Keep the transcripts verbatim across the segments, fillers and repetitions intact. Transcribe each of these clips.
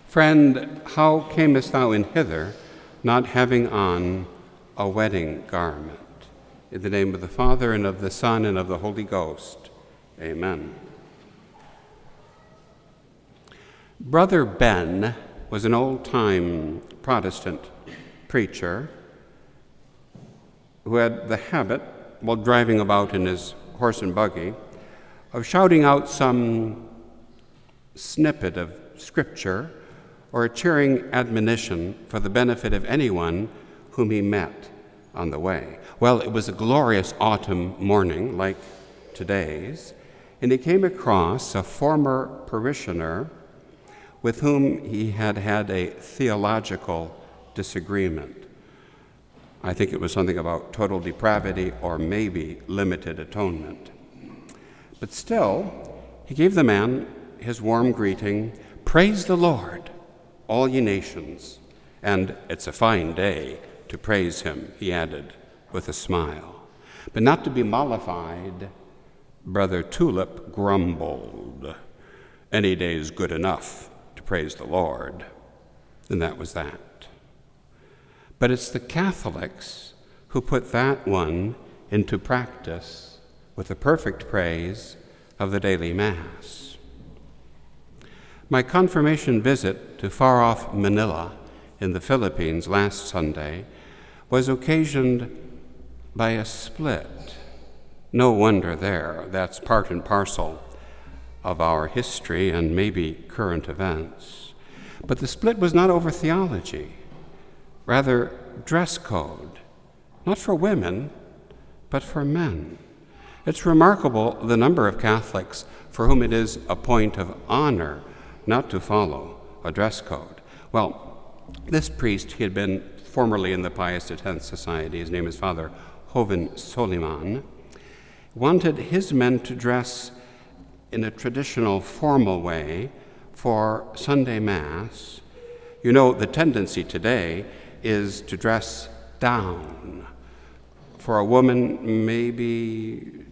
Friend, how camest thou in hither, not having on a wedding garment? In the name of the Father, and of the Son, and of the Holy Ghost. Amen. Brother Ben was an old-time Protestant preacher who had the habit, while driving about in his horse and buggy, of shouting out some snippet of Scripture or a cheering admonition for the benefit of anyone whom he met on the way. Well, it was a glorious autumn morning, like today's, and he came across a former parishioner with whom he had had a theological disagreement. I think it was something about total depravity or maybe limited atonement. But still, he gave the man his warm greeting, "Praise the Lord, all ye nations, and it's a fine day to praise him," he added with a smile. But not to be mollified, Brother Tulip grumbled, "Any day is good enough to praise the Lord." And that was that. But it's the Catholics who put that one into practice with the perfect praise of the daily Mass. My confirmation visit to far-off Manila in the Philippines last Sunday was occasioned by a split. No wonder there. That's part and parcel of our history and maybe current events. But the split was not over theology, rather dress code, not for women, but for men. It's remarkable the number of Catholics for whom it is a point of honor not to follow a dress code. Well, this priest, he had been formerly in the Pius X Society, his name is Father Joven Soliman, wanted his men to dress in a traditional formal way for Sunday Mass. You know, the tendency today is to dress down. For a woman, maybe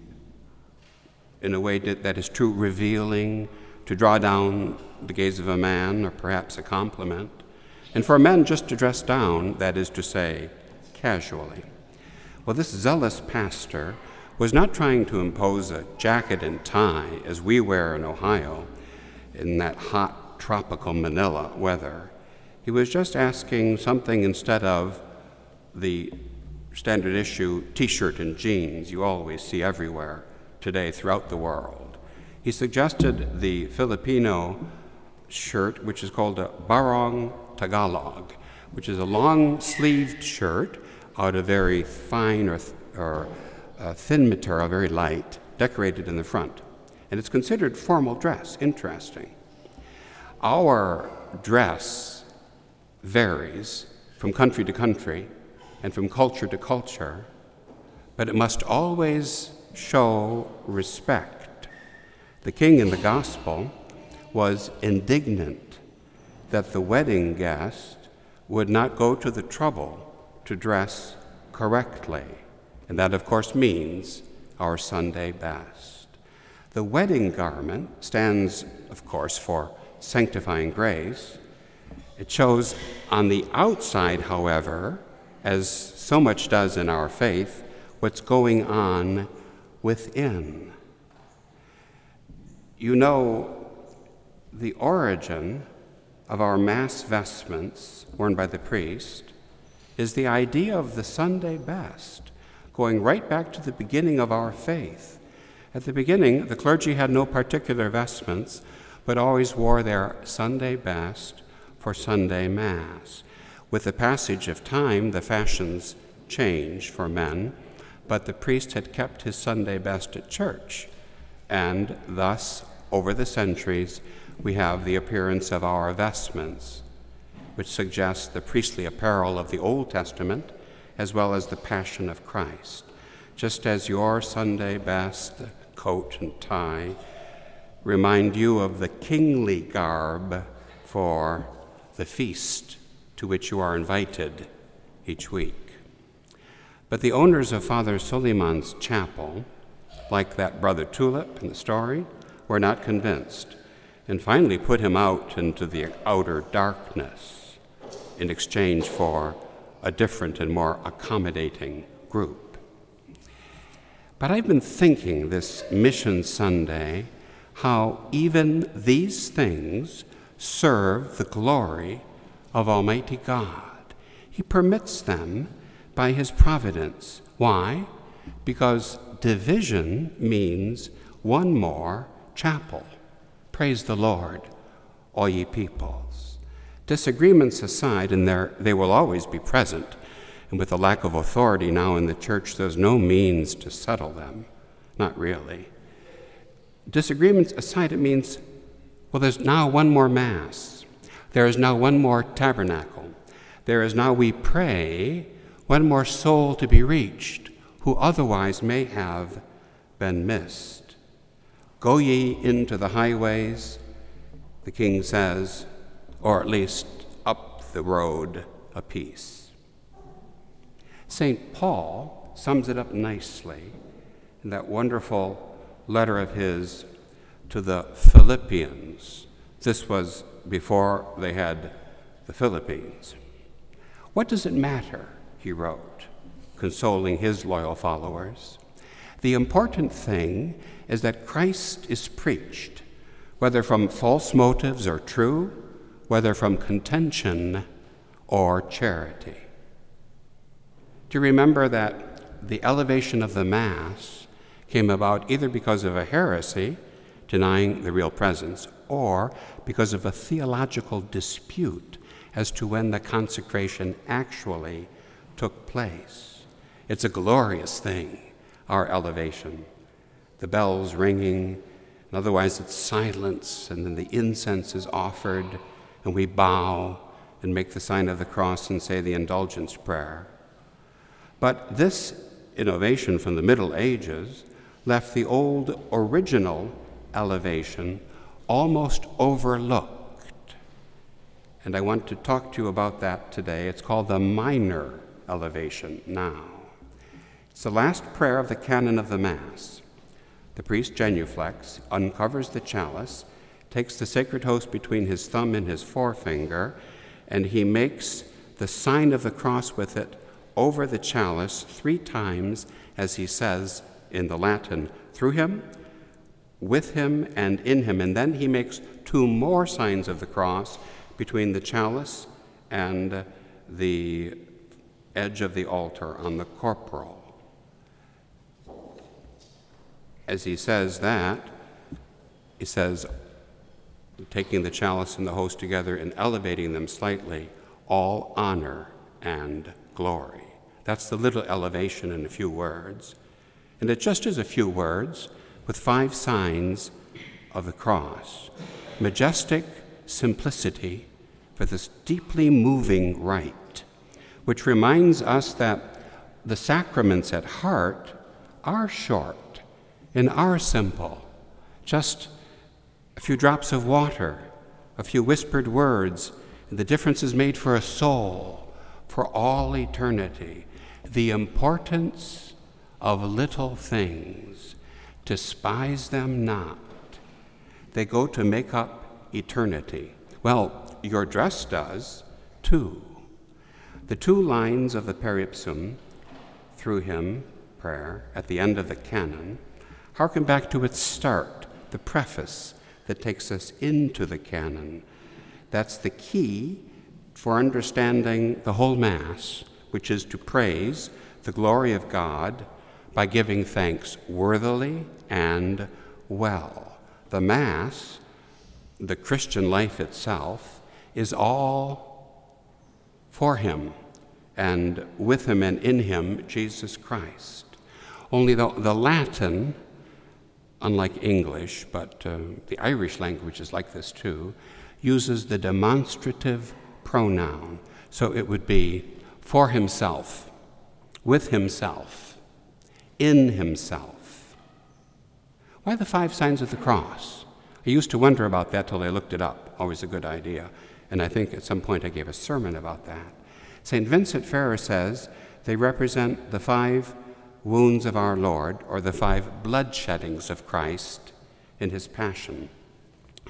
in a way that, that is too revealing, to draw down the gaze of a man, or perhaps a compliment. And for men, just to dress down, that is to say, casually. Well, this zealous pastor was not trying to impose a jacket and tie, as we wear in Ohio, in that hot, tropical Manila weather. He was just asking something instead of the standard issue T-shirt and jeans you always see everywhere today throughout the world. He suggested the Filipino shirt, which is called a barong Tagalog, which is a long-sleeved shirt out of very fine or, th- or uh, thin material, very light, decorated in the front. And it's considered formal dress. Interesting. Our dress varies from country to country and from culture to culture, but it must always show respect. The king in the gospel was indignant that the wedding guest would not go to the trouble to dress correctly. And that, of course, means our Sunday best. The wedding garment stands, of course, for sanctifying grace. It shows on the outside, however, as so much does in our faith, what's going on within. You know, the origin of our Mass vestments worn by the priest is the idea of the Sunday best, going right back to the beginning of our faith. At the beginning, the clergy had no particular vestments, but always wore their Sunday best for Sunday Mass. With the passage of time, the fashions changed for men, but the priest had kept his Sunday best at church, and thus, over the centuries, we have the appearance of our vestments, which suggests the priestly apparel of the Old Testament, as well as the Passion of Christ. Just as your Sunday best, coat and tie, remind you of the kingly garb for the feast to which you are invited each week. But the owners of Father Soliman's chapel, like that Brother Tulip in the story, were not convinced. and finally put him out into the outer darkness in exchange for a different and more accommodating group. But I've been thinking this Mission Sunday how even these things serve the glory of Almighty God. He permits them by his providence. Why? Because division means one more chapel. Praise the Lord, all ye peoples. Disagreements aside, and they will always be present, and with the lack of authority now in the church, there's no means to settle them. Not really. Disagreements aside, it means, well, there's now one more Mass. There is now one more tabernacle. There is now, we pray, one more soul to be reached who otherwise may have been missed. Go ye into the highways, the King says, or at least up the road a piece. Saint Paul sums it up nicely in that wonderful letter of his to the Philippians. This was before they had the Philippines. What does it matter, he wrote, consoling his loyal followers? The important thing is that Christ is preached, whether from false motives or true, whether from contention or charity. Do you remember that the elevation of the Mass came about either because of a heresy, denying the real presence, or because of a theological dispute as to when the consecration actually took place? It's a glorious thing, our elevation. The bells ringing, and otherwise it's silence, and then the incense is offered, and we bow and make the sign of the cross and say the indulgence prayer. But this innovation from the Middle Ages left the old original elevation almost overlooked. And I want to talk to you about that today. It's called the minor elevation now. It's the last prayer of the canon of the Mass. The priest genuflects, uncovers the chalice, takes the sacred host between his thumb and his forefinger, and he makes the sign of the cross with it over the chalice three times, as he says in the Latin, through him, with him, and in him. And then he makes two more signs of the cross between the chalice and the edge of the altar on the corporal. As he says that, he says, taking the chalice and the host together and elevating them slightly, all honor and glory. That's the little elevation in a few words. And it just is a few words with five signs of the cross. Majestic simplicity for this deeply moving rite, which reminds us that the sacraments at heart are short and are simple. Just a few drops of water, a few whispered words, and the difference is made for a soul, for all eternity. The importance of little things, despise them not. They go to make up eternity. Well, your dress does, too. The two lines of the Periipsum, through him, prayer, at the end of the canon, harken back to its start, the preface that takes us into the canon. That's the key for understanding the whole Mass, which is to praise the glory of God by giving thanks worthily and well. The Mass, the Christian life itself, is all for him and with him and in him, Jesus Christ. Only the, the Latin, unlike English, but uh, the Irish language is like this too, uses the demonstrative pronoun. So it would be for himself, with himself, in himself. Why the five signs of the cross? I used to wonder about that till I looked it up. Always a good idea. And I think at some point I gave a sermon about that. Saint Vincent Ferrer says they represent the five wounds of our Lord, or the five bloodsheddings of Christ in his passion.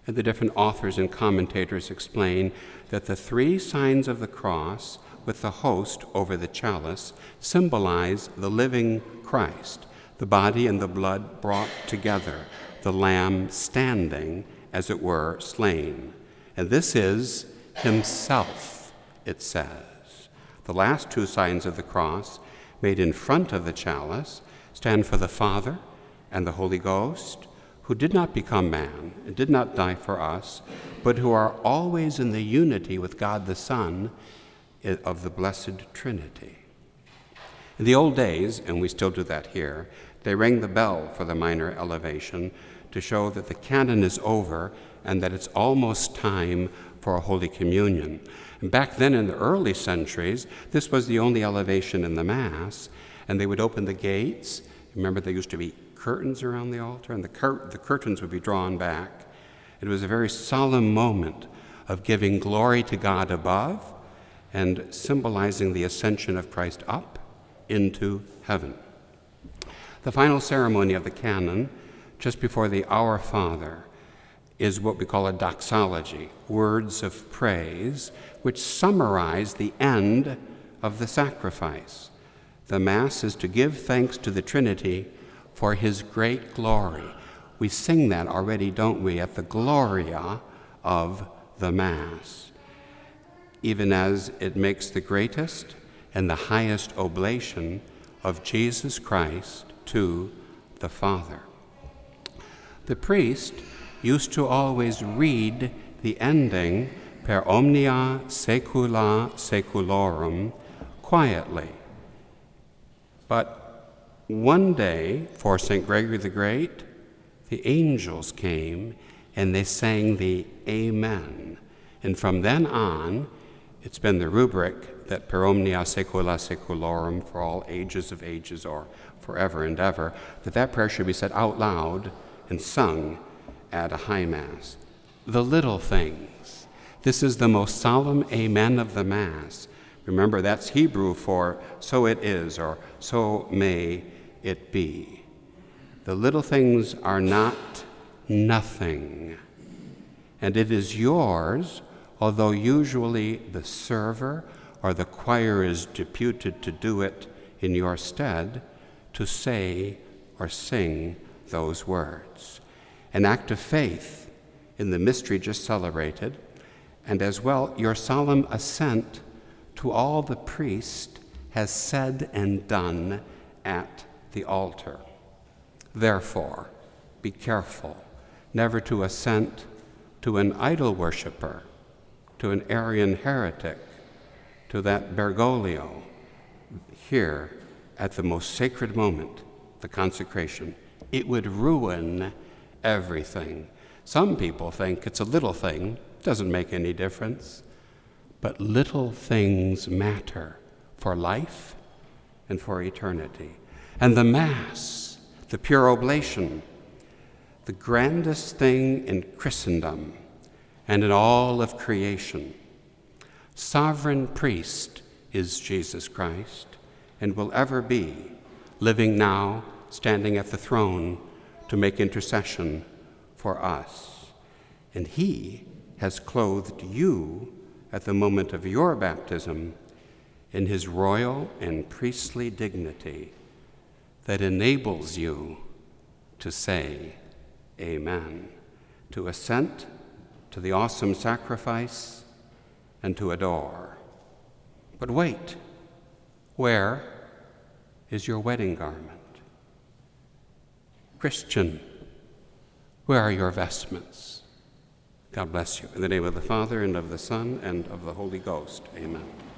And the different authors and commentators explain that the three signs of the cross with the host over the chalice symbolize the living Christ, the body and the blood brought together, the Lamb standing, as it were, slain. And this is himself, it says. The last two signs of the cross, made in front of the chalice, stand for the Father and the Holy Ghost, who did not become man and did not die for us, but who are always in the unity with God the Son of the Blessed Trinity. In the old days, and we still do that here, they rang the bell for the minor elevation to show that the canon is over and that it's almost time for a Holy Communion. And back then in the early centuries, this was the only elevation in the Mass, and they would open the gates. Remember, there used to be curtains around the altar, and the, cur- the curtains would be drawn back. It was a very solemn moment of giving glory to God above and symbolizing the ascension of Christ up into heaven. The final ceremony of the canon, just before the Our Father, is what we call a doxology, words of praise, which summarize the end of the sacrifice. The Mass is to give thanks to the Trinity for his great glory. We sing that already, don't we, at the Gloria of the Mass, even as it makes the greatest and the highest oblation of Jesus Christ to the Father. The priest used to always read the ending per omnia saecula saeculorum quietly. But one day, for Saint Gregory the Great, the angels came and they sang the Amen. And from then on, it's been the rubric that per omnia saecula saeculorum, for all ages of ages or forever and ever, that that prayer should be said out loud and sung at a high Mass. The little things. This is the most solemn Amen of the Mass. Remember, that's Hebrew for so it is, or so may it be. The little things are not nothing, and it is yours, although usually the server or the choir is deputed to do it in your stead, to say or sing those words. An act of faith in the mystery just celebrated, and as well your solemn assent to all the priest has said and done at the altar. Therefore, be careful never to assent to an idol worshiper, to an Arian heretic, to that Bergoglio, here at the most sacred moment, the consecration. It would ruin everything. Some people think it's a little thing, doesn't make any difference, but little things matter for life and for eternity. And the Mass, the pure oblation, the grandest thing in Christendom and in all of creation. Sovereign priest is Jesus Christ and will ever be, living now, standing at the throne to make intercession for us. And he has clothed you at the moment of your baptism in his royal and priestly dignity that enables you to say Amen, to assent to the awesome sacrifice and to adore. But wait, where is your wedding garment? Christian, where are your vestments? God bless you. In the name of the Father, and of the Son, and of the Holy Ghost. Amen.